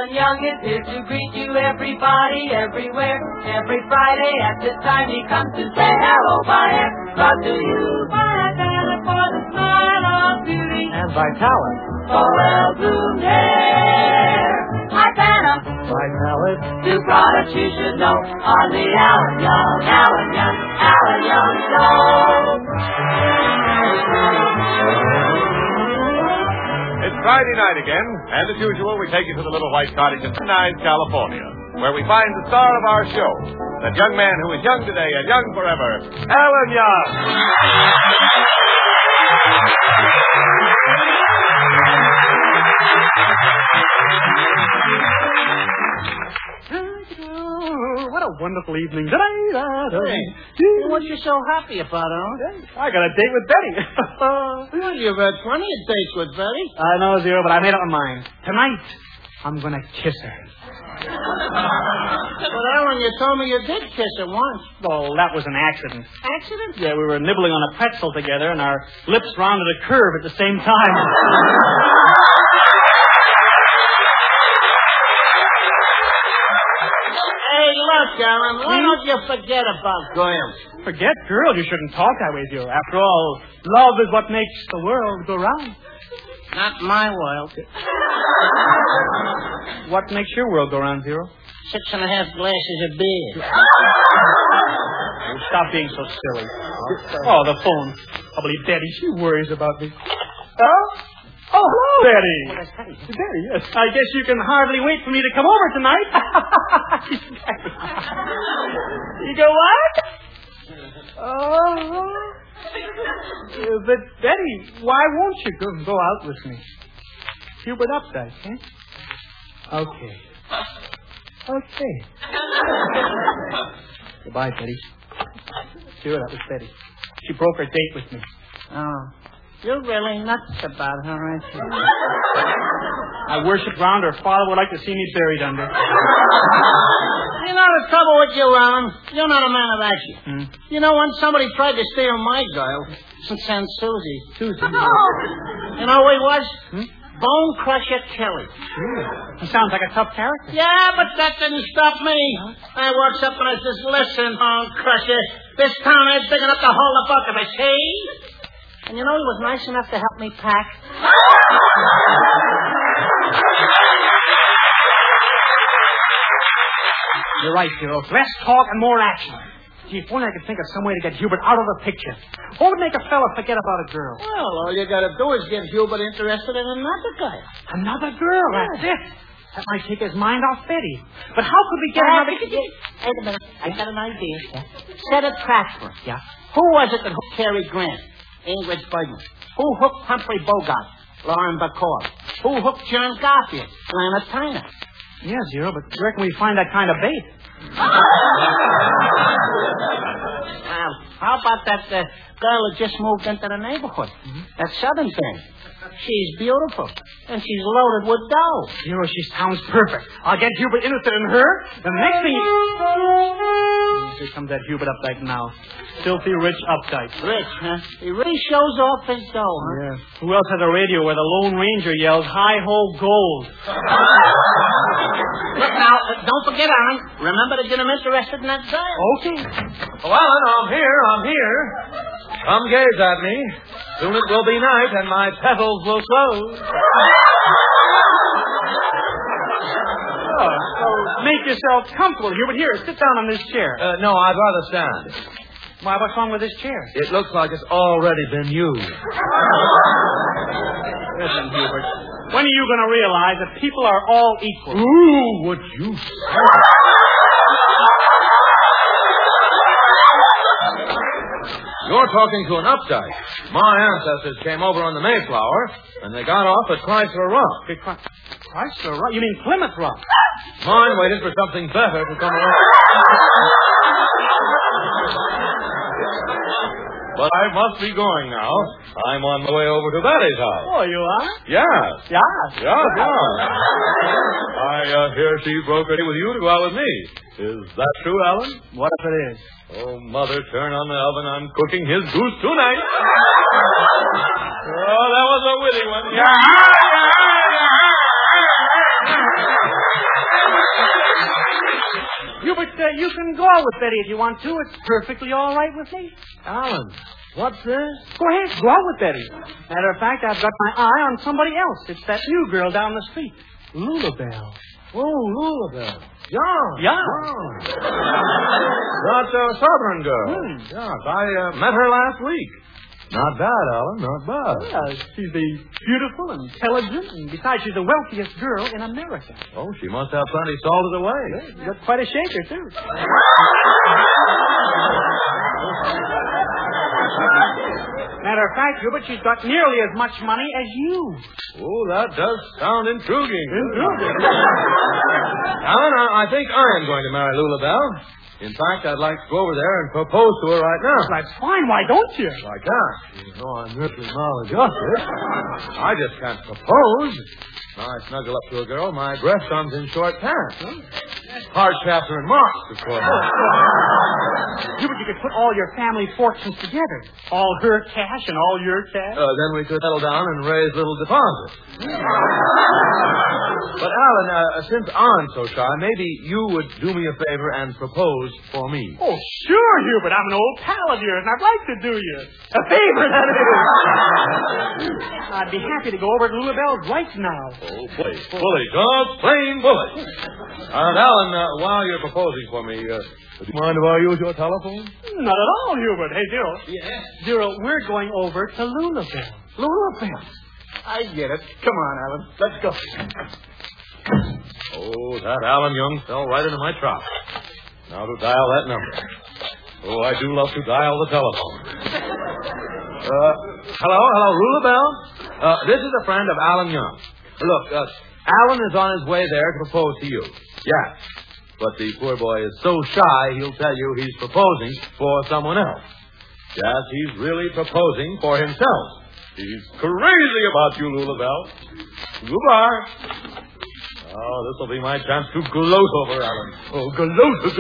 Alan Young is here to greet you, everybody, everywhere. Every Friday at this time he comes to say hello by air. Brought to you by Diana for the smile of beauty And Vitalis. for well-groomed hair. Hi, Santa. Vitalis. Two products you should know on the Alan Young Show. It's Friday night again, and as usual, we take you to the little white cottage in Sunrise, California, where we find the star of our show, that young man who is young today and young forever, Alan Young. What a wonderful evening. Hey, what you so happy about, huh? I got a date with Betty. Well, you've had plenty of dates with Betty. I know, Zero, but I made up my mind. Tonight, I'm going to kiss her. But, Alan, you told me you did kiss her once. Well, that was an accident. Accident? Yeah, we were nibbling on a pretzel together, and our lips rounded a curve at the same time. Hey, look, Alan, why don't you forget about girls? Forget girls. You shouldn't talk that way, Zero. After all, love is what makes the world go round. Not my world. What makes your world go round, Zero? 6.5 glasses of beer. Oh, stop being so silly. Oh, the phone. Probably Betty. She worries about me. Oh? Oh, hello, Betty. Well, that's Betty. Betty, yes. I guess you can hardly wait for me to come over tonight. You go what? Oh. But, Betty, why won't you go out with me? Hubert Updike, eh? Okay. Okay. Goodbye, Betty. Sure, that was Betty. She broke her date with me. Oh. You're really nuts about her, aren't you? I worship round her father would like to see me buried under. You know the trouble with you, Alan? You're not a man of action. You know, when somebody tried to steal my girl, San Susie. Susie. You know who he was? Bone Crusher Kelly. He sounds like a tough character. Yeah, but that didn't stop me. I walks up and I says, listen, Bone Crusher, this town ain't big enough to hold the buck of it, see? And you know, he was nice enough to help me pack. You're right, Hero. Less talk and more action. Gee, if only I could think of some way to get Hubert out of the picture. What would make a fella forget about a girl? Well, all you gotta do is get Hubert interested in another guy. Another girl, that's it. That might take his mind off Betty. But how could we get another... Wait a minute. I got an idea. Yeah. Set a trap for him. Yeah. Who was it that hooked Cary Grant? Ingrid Bergman. Who hooked Humphrey Bogart? Lauren Bacall. Who hooked John Garfield? Lana Tyner. Yeah, Zero, but where can we find that kind of bait? How about that girl who just moved into the neighborhood? That southern thing. She's beautiful. And she's loaded with dough. Zero, she sounds perfect. I'll get Hubert interested in her. The next thing... Here comes that Hubert Updike now. Filthy rich Updike. Rich, huh? He really shows off his dough, huh? Yeah. Who else has a radio where the Lone Ranger yells, hi-ho gold? Look now, don't forget, Alan. Remember to get him interested in that girl. Okay. Oh, Alan, I'm here. Come gaze at me. Soon it will be night and my petals will close. Oh, so make yourself comfortable, Hubert. Here, sit down on this chair. No, I'd rather stand. Why, what's wrong with this chair? It looks like it's already been used. Listen, Hubert. When are you going to realize that people are all equal? Ooh, would you say? You're talking to an Updike. My ancestors came over on the Mayflower, and they got off at Chrysler Rock. Chrysler Rock? You mean Plymouth Rock? Mine waited for something better to come along. But I must be going now. I'm on my way over to Betty's house. Oh, you are? Yes. Yeah. I hear she broke it with you to go out with me. Is that true, Alan? What if it is? Oh, Mother, turn on the oven. I'm cooking his goose tonight. Oh, that was a witty one. Hubert, you can go out with Betty if you want to. It's perfectly all right with me. Alan, what's this? Go ahead, go out with Betty. Matter of fact, I've got my eye on somebody else. It's that new girl down the street, Lulabelle. Oh, Lulabelle. Yeah. Yeah. That Southern girl. Yes, I met her last week. Not bad, Alan, not bad. Well, she's beautiful, intelligent, and besides, she's the wealthiest girl in America. Oh, she must have plenty salted away. She's got quite a shaker, too. Matter of fact, Hubert, she's got nearly as much money as you. Oh, that does sound intriguing. Alan, I think I am going to marry Lulabelle. In fact, I'd like to go over there and propose to her right now. That's fine. Why don't you? I can't. You know, I'm really maladjusted. I just can't propose. Now I snuggle up to a girl, my breast comes in short pants. Hard chapter and marks, of course. Hubert, you could put all your family fortunes together. All her cash and all your cash. Then we could settle down and raise little deposits. But, Alan, since I'm so shy, maybe you would do me a favor and propose for me. Oh, sure, Hubert. I'm an old pal of yours, and I'd like to do you a favor, that is. I'd be happy to go over to Lulabelle's right now. Oh, please. Bully, just plain bully. And, Alan, while you're proposing for me, would you mind if I use your telephone? Not at all, Hubert. Hey, Zero. Yeah. Zero, we're going over to Lulabelle. Lulabelle. I get it. Come on, Alan. Let's go. Oh, that Alan Young fell right into my trap. Now to dial that number. Oh, I do love to dial the telephone. Hello, Lulabelle. This is a friend of Alan Young. Look, Alan is on his way there to propose to you. Yes. But the poor boy is so shy, he'll tell you he's proposing for someone else. Yes, he's really proposing for himself. He's crazy about you, Lulabelle. Goodbye. Oh, this will be my chance to gloat over Alan. Oh, gloat.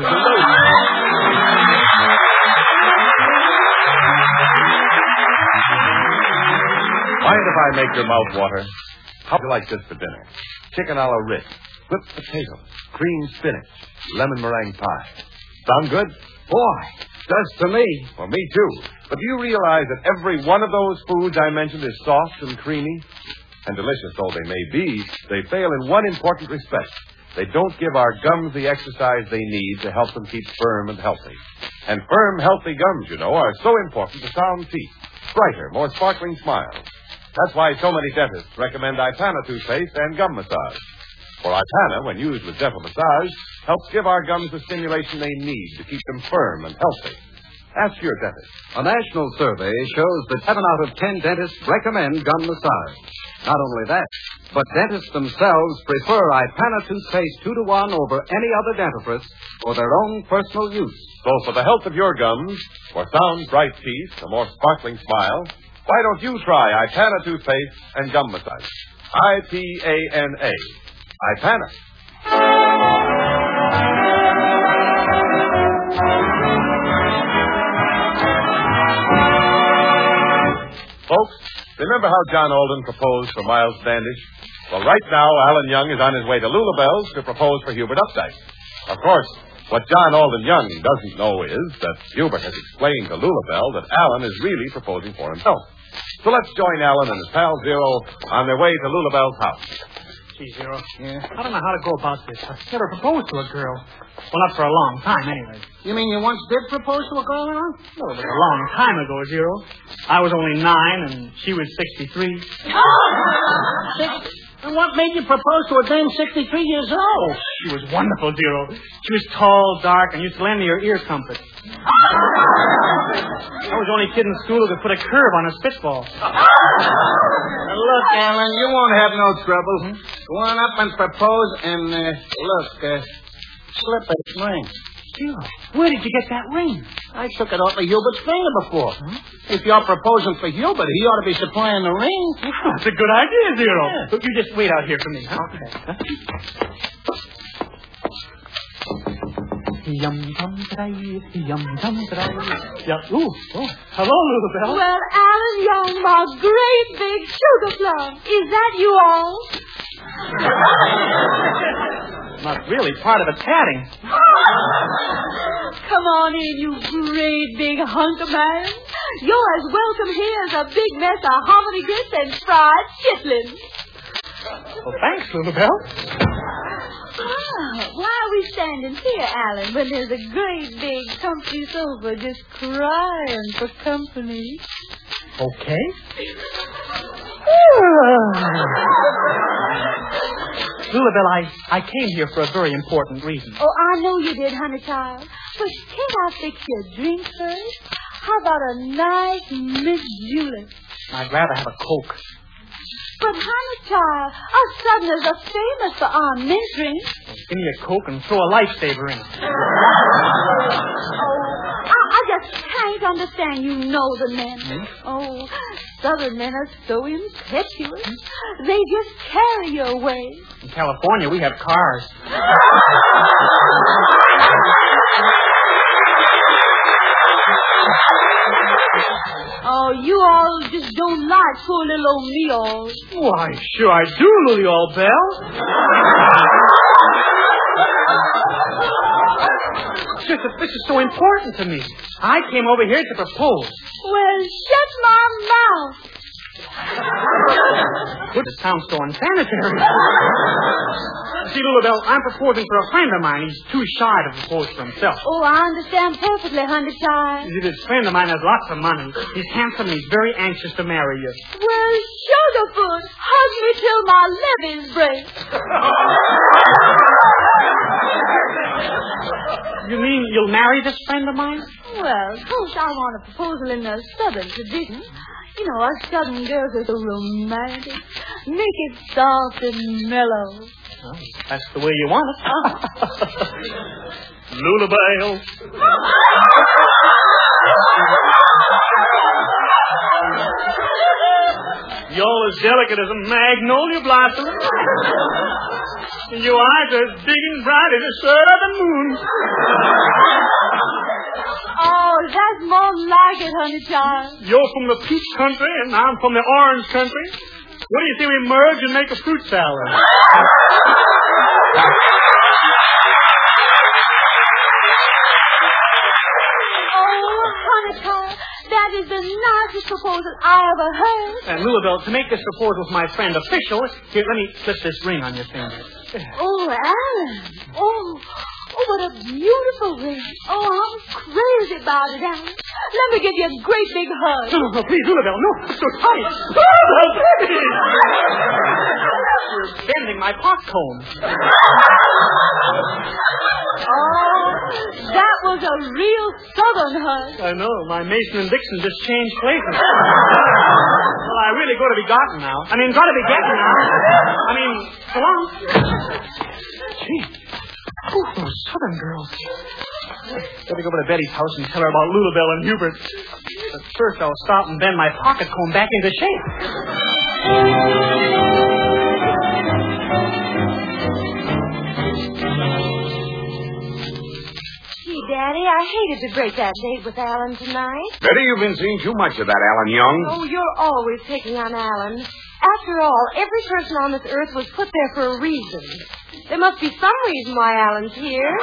Mind if I make your mouth water? How do you like this for dinner? Chicken a la Ritz, whipped potatoes, cream spinach, lemon meringue pie. Sound good? Boy, does to me. Well, me too. But do you realize that every one of those foods I mentioned is soft and creamy? And delicious though they may be, they fail in one important respect. They don't give our gums the exercise they need to help them keep firm and healthy. And firm, healthy gums, you know, are so important to sound teeth, brighter, more sparkling smiles. That's why so many dentists recommend Ipana toothpaste and gum massage. For Ipana, when used with dental massage, helps give our gums the stimulation they need to keep them firm and healthy. Ask your dentist. A national survey shows that 7 out of 10 dentists recommend gum massage. Not only that, but dentists themselves prefer Ipana toothpaste 2-to-1 over any other dentifrice for their own personal use. So for the health of your gums, for sound, bright teeth, a more sparkling smile, why don't you try Ipana toothpaste and gum massage? I-P-A-N-A. Ipana. Folks, remember how John Alden proposed for Miles Standish? Well, right now, Alan Young is on his way to Lulabelle's to propose for Hubert Updike. Of course, what John Alden Young doesn't know is that Hubert has explained to Lulabelle that Alan is really proposing for himself. So let's join Alan and his pal Zero on their way to Lulabelle's house. Gee, Zero. Yeah? I don't know how to go about this. I've never proposed to a girl. Well, not for a long time, anyway. You mean you once did propose to a girl, Alan? Well, it was a long time ago, Zero. I was only 9, and she was 63. And what made you propose to a dame 63 years old? She was wonderful, Zero. She was tall, dark, and used to lend me her ear trumpet. I was the only kid in school who could put a curve on a spitball. Look, Alan, you won't have no trouble. Go on up and propose and, slip a ring. Zero, where did you get that ring? I took it off of Hubert's finger before. Huh? If you're proposing for Hubert, he ought to be supplying the ring. That's a good idea, Zero. Yeah. Look, you just wait out here for me, huh? Okay. Yum-tum-today, yum-tum-today. Yeah. Ooh, oh. Hello, Lulabelle. Well, Alan Young, my great big sugar plum. Is that you all? Not really part of the tatting. Come on in, you great big hunk of man. You're as welcome here as a big mess of hominy grits and fried chitlins. Well, thanks, Lulabelle. Why are we standing here, Alan, when there's a great big comfy sofa just crying for company? Okay. Lulabelle, I came here for a very important reason. Oh, I know you did, honey child. But can't I fix you a drink first? How about a nice Miss Julep? I'd rather have a Coke. But, honey child, us Southerners are famous for our mint drinks. Give me a Coke and throw a lifesaver in it. I just can't understand you northern men. Oh, southern men are so impetuous. They just carry you away. In California, we have cars. Oh, you all just don't like poor little old me all. Why, sure I do, Lily Old Bell. Just that this is so important to me. I came over here to propose. Well, shut my mouth. Good, it sounds so unsanitary. See, Lulabelle, I'm proposing for a friend of mine. He's too shy to propose for himself. Oh, I understand perfectly, honey child. This friend of mine has lots of money. He's handsome and he's very anxious to marry you. Well, Sugarfoot, hug me till my levees break. You mean you'll marry this friend of mine? Well, of course, I want a proposal in the southern tradition. You know, us southern girls are so romantic. Make it soft and mellow. Well, that's the way you want it. Lulabelle. You're as delicate as a magnolia blossom. And your eyes are as big and bright as the sun of the moon. Oh, that's more like it, honey child. You're from the peach country and I'm from the orange country. What do you say we merge and make a fruit salad? Oh, honey child, that is the nicest proposal I ever heard. And Lulabelle, to make this proposal with my friend official, here, let me slip this ring on your finger. Oh, Alan. Oh, what a beautiful ring. Oh, I'm crazy about it, Alan. Let me give you a great big hug. No, please, Lulabelle, no, it's so tight. Oh, baby! You're bending my pot comb. Oh, that was a real southern hug. I know. My Mason and Dixon just changed places. Well, I really got to be getting now. So long. Gee. Oh, those southern girls. Better go over to Betty's house and tell her about Lulabelle and Hubert. But first I'll stop and bend my pocket comb back into shape. Daddy, I hated to break that date with Alan tonight. Betty, you've been seeing too much of that Alan Young. Oh, you're always picking on Alan. After all, every person on this earth was put there for a reason. There must be some reason why Alan's here.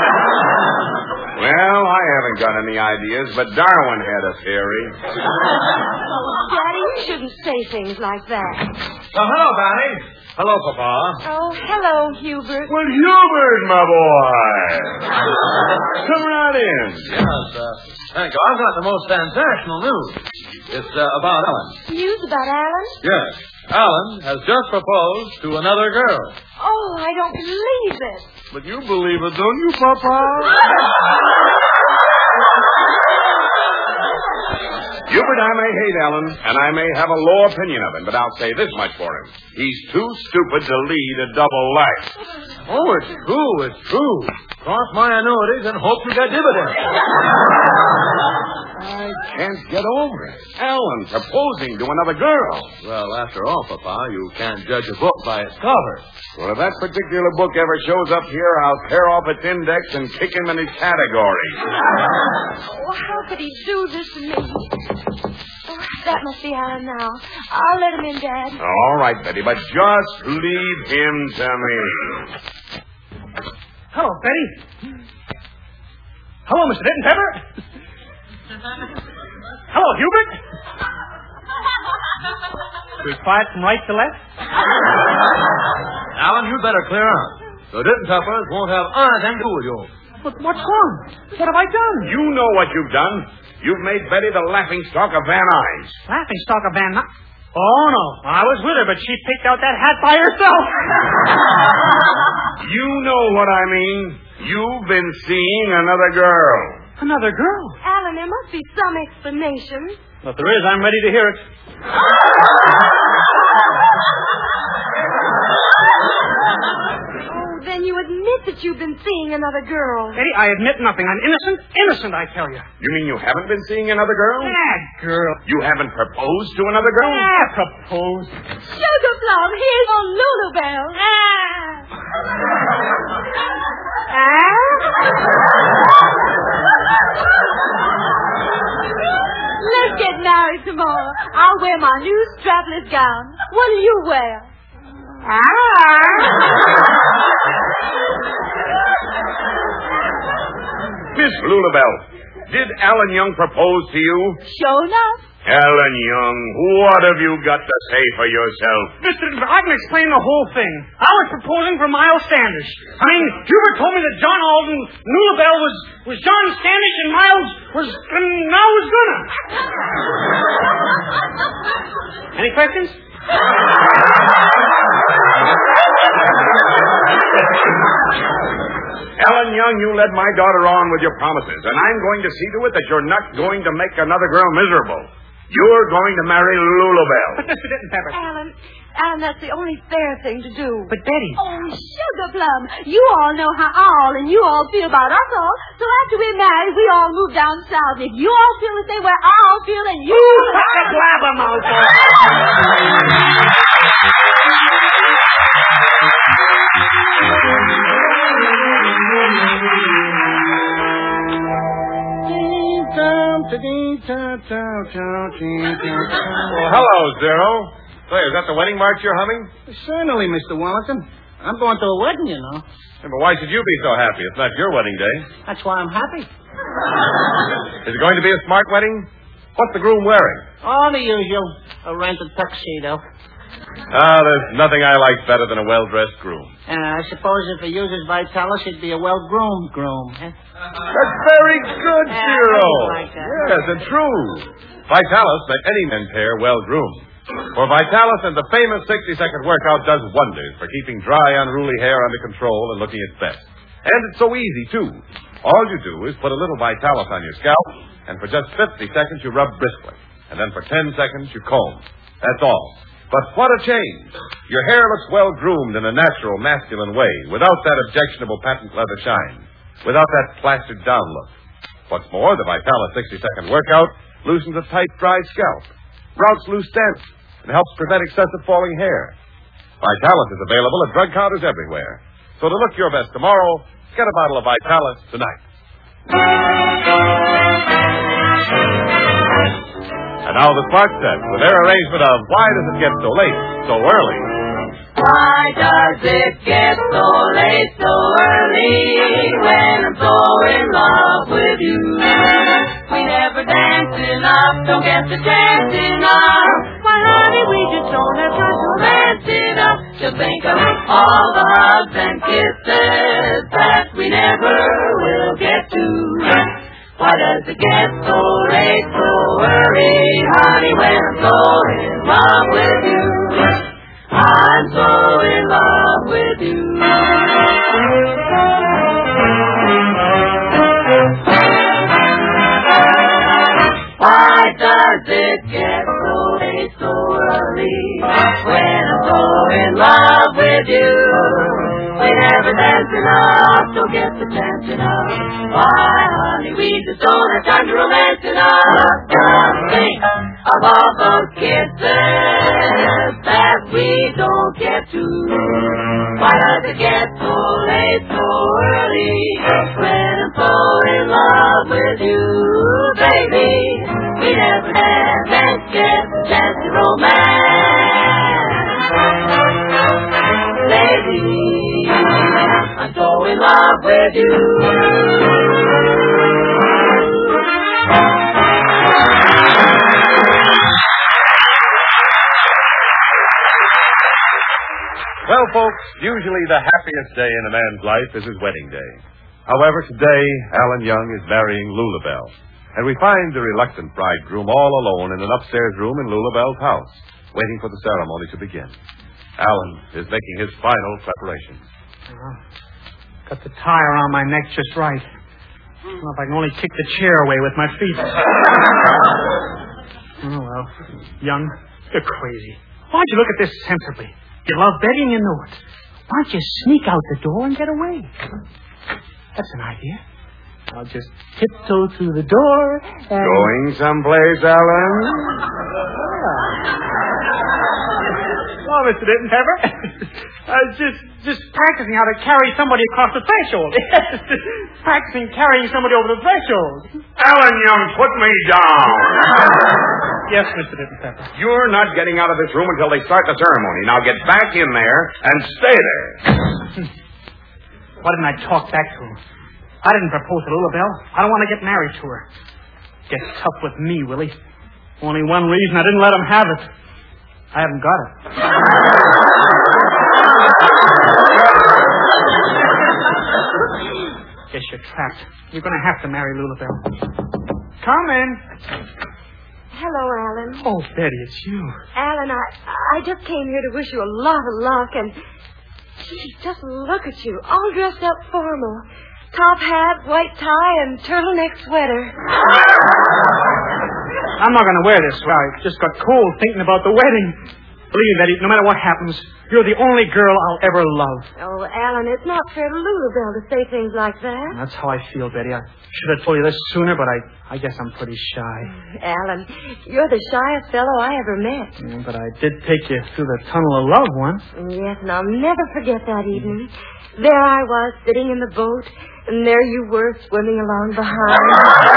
Well, I haven't got any ideas, but Darwin had a theory. Oh, Daddy, you shouldn't say things like that. Oh, hello, Barney. Hello, Papa. Oh, hello, Hubert. Well, Hubert, my boy. Come right in. Yes, thank you. I've got the most sensational news. It's about Alan. News about Alan? Yes. Alan has just proposed to another girl. Oh, I don't believe it. But you believe it, don't you, Papa? Hubert, I may hate Alan, and I may have a low opinion of him, but I'll say this much for him. He's too stupid to lead a double life. Oh, it's true. Cross my annuities and hope to get dividends. I can't get over it. Alan proposing to another girl. Well, after all, Papa, you can't judge a book by its cover. Well, if that particular book ever shows up here, I'll tear off its index and kick him in his category. Oh, how could he do this to me? Oh, that must be Alan now. I'll let him in, Dad. All right, Betty, but just leave him to me. Hello, Betty. Hello, Mr. Denton Pepper. Hello, Hubert. Be quiet from right to left. Alan, you'd better clear out. The Denton Peppers won't have anything to do with you. But what's wrong? What have I done? You know what you've done. You've made Betty the laughingstock of Van Nuys. Laughingstock of Van Nuys? Oh, no. I was with her, but she picked out that hat by herself. You know what I mean. You've been seeing another girl. Another girl? Alan, there must be some explanation. Well, if there is, I'm ready to hear it. Oh, then you admit that you've been seeing another girl. Betty, I admit nothing. I'm innocent. Innocent, I tell you. You mean you haven't been seeing another girl? That girl. You haven't proposed to another girl? Proposed. Sugar Plum, here's on Lulubelle. Let's get married tomorrow. I'll wear my new strapless gown. What'll you wear? Miss Lulabelle, did Alan Young propose to you? Sure enough. Alan Young, what have you got to say for yourself? Mr. I can explain the whole thing. I was proposing for Miles Standish. I mean, Hubert told me that John Alden, Lulabelle was John Standish, and Miles was gonna. Any questions? Alan Young, you led my daughter on with your promises, and I'm going to see to it that you're not going to make another girl miserable. You're going to marry Lulabelle. But Mr. Denton Pepper. Alan, that's the only fair thing to do. But Betty. Oh, Sugar Plum, you all know how all and you all feel about us all. So after we're married, we all move down south. If you all feel the same way I all feel, then you... Blabbermouth. Well, hello, Zero. Say, is that the wedding march you're humming? Certainly, Mr. Wellington. I'm going to a wedding, you know. Yeah, but why should you be so happy? It's not your wedding day. That's why I'm happy. Is it going to be a smart wedding? What's the groom wearing? Oh, the usual. A rented tuxedo. There's nothing I like better than a well-dressed groom. I suppose if he uses Vitalis, he'd be a well-groomed groom. Huh? That's very good, Zero. Like that. Yes, and true. Vitalis let any men pair well-groomed. For Vitalis and the famous 60-second workout does wonders for keeping dry, unruly hair under control and looking its best. And it's so easy, too. All you do is put a little Vitalis on your scalp, and for just 50 seconds you rub briskly. And then for 10 seconds you comb. That's all. But what a change. Your hair looks well-groomed in a natural, masculine way, without that objectionable patent leather shine, without that plastered-down look. What's more, the Vitalis 60-second workout loosens a tight, dry scalp, routes loose dents, and helps prevent excessive falling hair. Vitalis is available at drug counters everywhere. So to look your best tomorrow, get a bottle of Vitalis tonight. And now the Sparkstettes with their arrangement of Why Does It Get So Late, So Early? Why does it get so late, so early, when I'm so in love with you? We never dance enough, don't get the chance enough. Why, honey, we just don't have time to romance enough. Just think of all the hugs and kisses that we never will get to. Why does it get so late, so early, honey, when I'm so in love with you? I'm so in love with you. Why does it get so late, so early, when I'm so in love with you? We never dance enough, don't get the chance enough. Why, honey, we just don't have time to romance enough. Just think of all those kisses that we don't get to. Why does it get so late, so early, when I'm so in love with you, baby? We never dance, get the chance to romance. Baby, I'm so in love with you. Well, folks, usually the happiest day in a man's life is his wedding day. However, today, Alan Young is marrying Lulabelle. And we find the reluctant bridegroom all alone in an upstairs room in Lulabelle's house, waiting for the ceremony to begin. Alan is making his final preparations. Got the tie around my neck just right. Well, if I can only kick the chair away with my feet. Oh, well. Young, you're crazy. Why don't you look at this sensibly? You love Betty and you know it. Why don't you sneak out the door and get away? That's an idea. I'll just tiptoe through the door and... Going someplace, Alan? Oh, Mr. Ditton Pepper. Just practicing how to carry somebody across the threshold. Practicing carrying somebody over the threshold. Alan Young, put me down. Yes, Mr. Ditton Pepper. You're not getting out of this room until they start the ceremony. Now get back in there and stay there. Why didn't I talk back to him? I didn't propose to Lulabelle. I don't want to get married to her. Get tough with me, Willie. Only one reason I didn't let him have it. I haven't got it. Guess you're trapped. You're going to have to marry Lulabelle. Come in. Hello, Alan. Oh, Betty, it's you. Alan, I just came here to wish you a lot of luck, and gee, just look at you, all dressed up formal. Top hat, white tie, and turtleneck sweater. I'm not going to wear this. Well, I just got cold thinking about the wedding. Believe me, Betty, no matter what happens, you're the only girl I'll ever love. Oh, Alan, it's not fair to Lulabelle to say things like that. That's how I feel, Betty. I should have told you this sooner, but I guess I'm pretty shy. Alan, you're the shyest fellow I ever met. Yeah, but I did take you through the tunnel of love once. Yes, and I'll never forget that evening. There I was, sitting in the boat, and there you were, swimming along behind.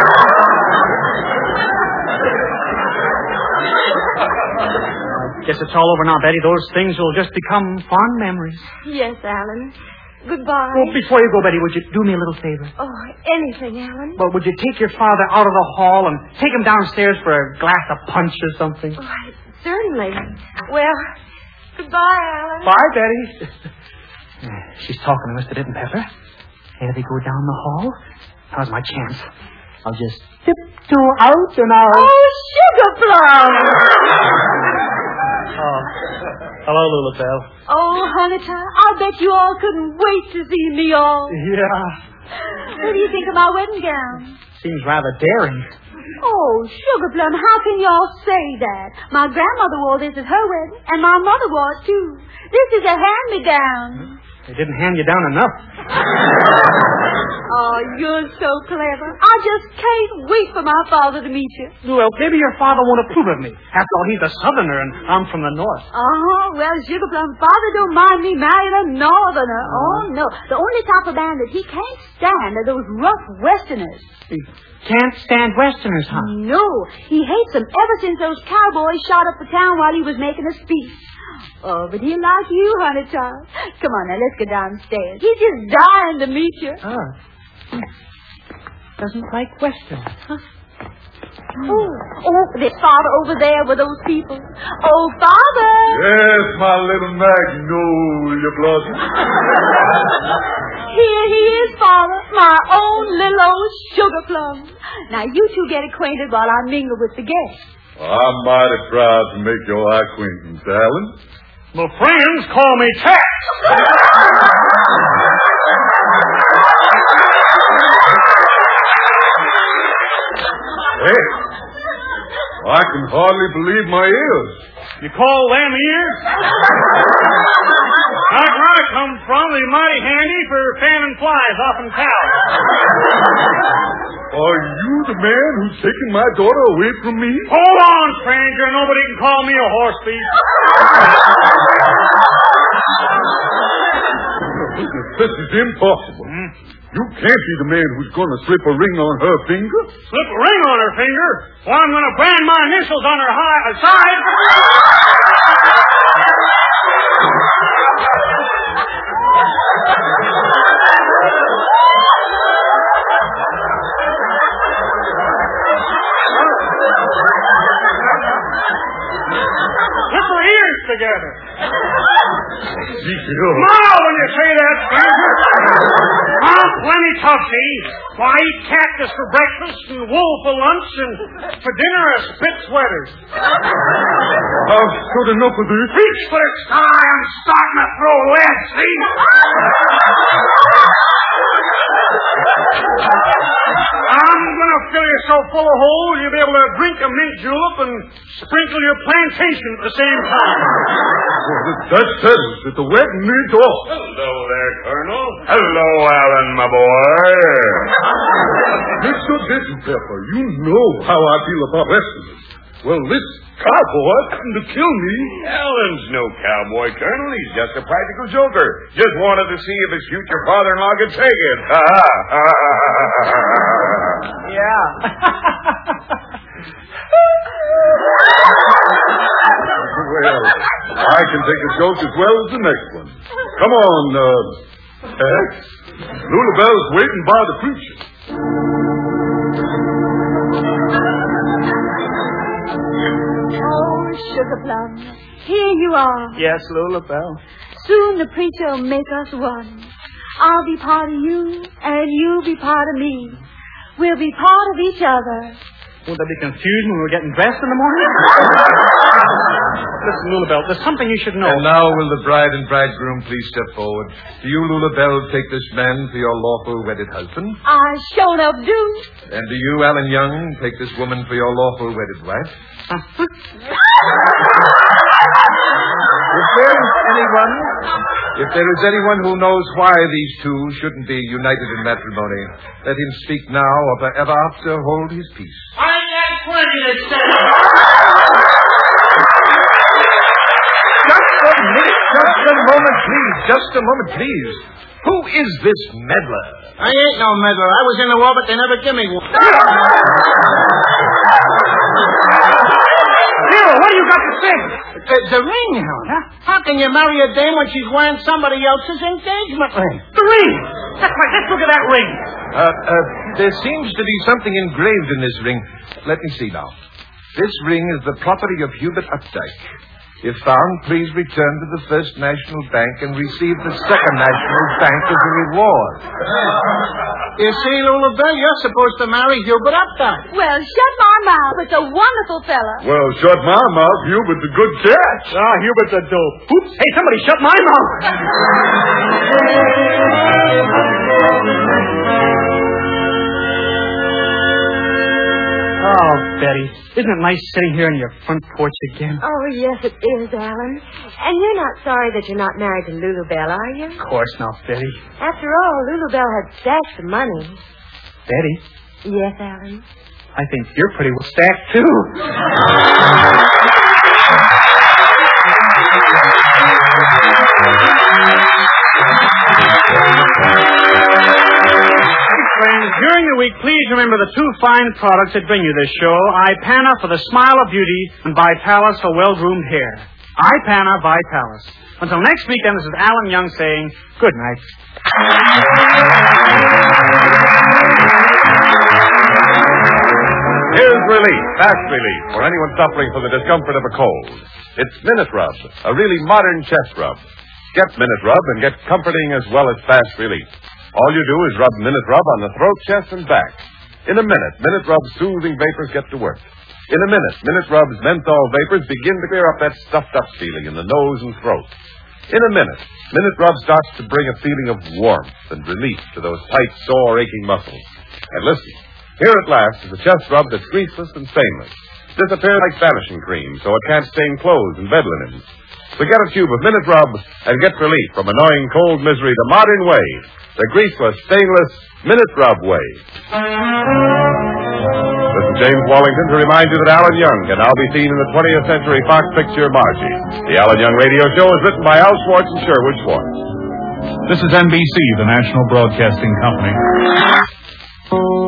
Guess it's all over now, Betty. Those things will just become fond memories. Yes, Alan. Goodbye. Well, before you go, Betty, would you do me a little favor? Oh, anything, Alan. Well, would you take your father out of the hall and take him downstairs for a glass of punch or something? Oh, certainly. Well, goodbye, Alan. Bye, Betty. She's talking to Mr. Ditton Pepper. Here they go down the hall. Now's my chance. I'll just tiptoe out and I'll... Oh, Sugar Plum! Oh, hello, Lulabelle. Oh, honey, I bet you all couldn't wait to see me all. Yeah. What do you think of my wedding gown? Seems rather daring. Oh, Sugar Plum, how can y'all say that? My grandmother wore this at her wedding, and my mother wore it, too. This is a hand-me-down. They didn't hand you down enough. Oh, you're so clever. I just can't wait for my father to meet you. Well, maybe your father won't approve of me. After all, he's a southerner and I'm from the north. Well, Sugar Plum, father don't mind me marrying a northerner. Oh, no. The only type of man that he can't stand are those rough westerners. He can't stand westerners, huh? No. He hates them ever since those cowboys shot up the town while he was making a speech. Oh, but he'll like you, honey, child. Come on, now, let's go downstairs. He's just dying to meet you. Oh. Doesn't like westerners. Huh? Oh, there's Father over there with those people. Oh, Father! Yes, my little Magnolia Blossom. Here he is, Father, my own little old Sugar Plum. Now, you two get acquainted while I mingle with the guests. I'm mighty proud to make your acquaintance, Alan. My friends call me Tex. Hey, I can hardly believe my ears. You call them ears? Not where I come from. They're mighty handy for fanning flies off in cows. Are you the man who's taking my daughter away from me? Hold on, stranger. Nobody can call me a horse thief. This is impossible. You can't be the man who's going to slip a ring on her finger. Slip a ring on her finger? Well, I'm going to brand my initials on her side. together. Ezekiel. Now, when you say that, stranger. I'm plenty tough, see? Why, I eat cactus for breakfast and wool for lunch, and for dinner I spit sweaters. So the knuckle do you Reach for the sky, I'm starting to throw lead, see? I'm going to fill you so full of holes you'll be able to drink a mint julep and sprinkle your plantation at the same time. That settles it. The wet meat off. Hello there, Colonel. Hello, Alan, my boy. Mr. Bitten Pepper, you know how I feel about Westerners. Well, this cowboy threatened to kill me. Alan's no cowboy, Colonel. He's just a practical joker. Just wanted to see if his future father-in-law could take it. Yeah. Well, I can take a joke as well as the next one. Come on, Tex. Lulabelle's waiting by the preacher. Oh, Sugar Plum, here you are. Yes, Lulabelle. Soon the preacher will make us one. I'll be part of you, and you'll be part of me. We'll be part of each other. Won't there be confusion when we're getting dressed in the morning? Listen, Lulabelle, there's something you should know. And now will the bride and bridegroom please step forward. Do you, Lulabelle, take this man for your lawful wedded husband? I sure enough do. And do you, Alan Young, take this woman for your lawful wedded wife? If there is anyone who knows why these two shouldn't be united in matrimony, let him speak now or forever after hold his peace. I got plenty to say. Just a moment, please. Who is this meddler? I ain't no meddler. I was in the war, but they never give me one. Hero, what do you got to say? The ring, huh? How can you marry a dame when she's wearing somebody else's engagement ring? The ring! That's right, let's look at that ring. There seems to be something engraved in this ring. Let me see now. This ring is the property of Hubert Updike. If found, please return to the First National Bank and receive the Second National Bank as a reward. You see, Lulabelle, you're supposed to marry Hubert Updike. Well, shut my mouth. It's a wonderful fella. Well, shut my mouth, Hubert's a good catch. Hubert's a dope. Oops, hey, somebody shut my mouth. Oh, Betty, isn't it nice sitting here on your front porch again? Oh, yes, it is, Alan. And you're not sorry that you're not married to Lulabelle, are you? Of course not, Betty. After all, Lulabelle had stacks of money. Betty, Yes, Alan. I think you're pretty well stacked, too. Friends, during the week, please remember the two fine products that bring you this show. Ipana for the smile of beauty and Vitalis for well-groomed hair. Ipana, Vitalis. Until next weekend, this is Alan Young saying good night. Here's relief, fast relief, for anyone suffering from the discomfort of a cold. It's Minute Rub, a really modern chest rub. Get Minute Rub and get comforting as well as fast relief. All you do is rub Minute Rub on the throat, chest, and back. In a minute, Minute Rub's soothing vapors get to work. In a minute, Minute Rub's menthol vapors begin to clear up that stuffed-up feeling in the nose and throat. In a minute, Minute Rub starts to bring a feeling of warmth and relief to those tight, sore, aching muscles. And listen, here at last is a chest rub that's greaseless and stainless. Disappears like vanishing cream, so it can't stain clothes and bed linens. So get a tube of Minute Rub and get relief from annoying cold misery the modern way. The greaseless, stainless Minute Rub way. This is James Wallington to remind you that Alan Young can now be seen in the 20th Century Fox picture Margie. The Alan Young Radio Show is written by Al Schwartz and Sherwood Schwartz. This is NBC, the National Broadcasting Company.